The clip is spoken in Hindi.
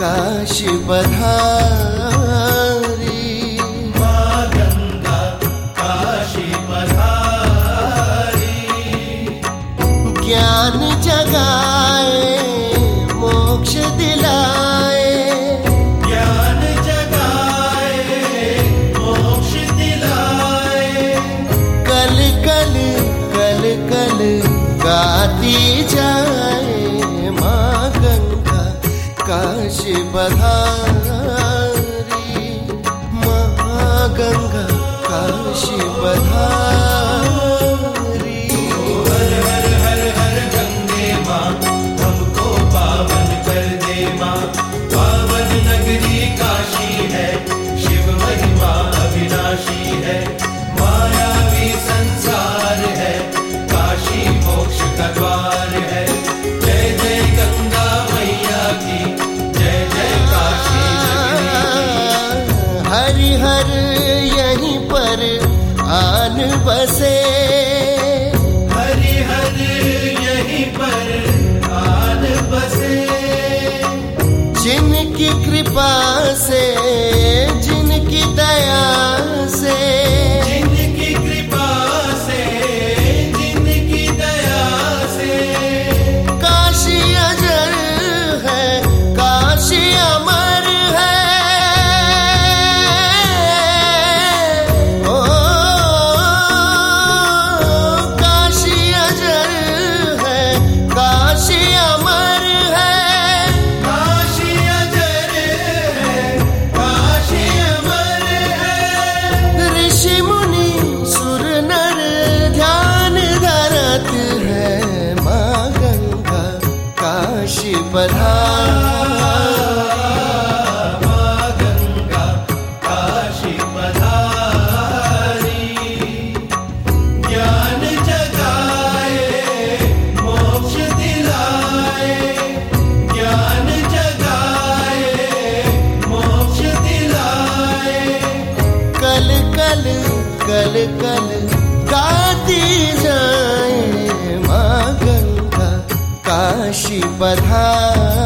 काशी पधारी। माँ गंगा काशी पधारी। ज्ञान जगाए मोक्ष दिलाए, ज्ञान जगाए मोक्ष दिलाए। कल कल कल कल गाती जाए माँ गंगा काशी पधारी। माँ गंगा काशी पधारी। हर हर हर हर गंगे माँ हमको पावन कर दे माँ। पावन नगरी काशी है, शिव महिमा अविनाशी है। मायावी संसार है, काशी मोक्ष का द्वार है। जय जय गंगा मैया की, जय जय काशी नगरी की। हरिहर यहीं पर आन बसे, हरिहर यहीं पर आन बसे। जिनकी कृपा से जिनकी दया से, जिनकी कृपा से जिनकी दया से। काशी अजर है काशी अमर है। ओ काशी अजर है काशी अमर है। काशी अजर है काशी अमर है। ऋषि मुनि सुर नर ध्यान धरत है माँ गंगा काशी पधारी। माँ गंगा काशी पधारी। ज्ञान जगाए मोक्ष दिलाए। ज्ञान जगाए मोक्ष दिलाए। कल कल कल कल गाती जाए माँ गंगा काशी पधारी।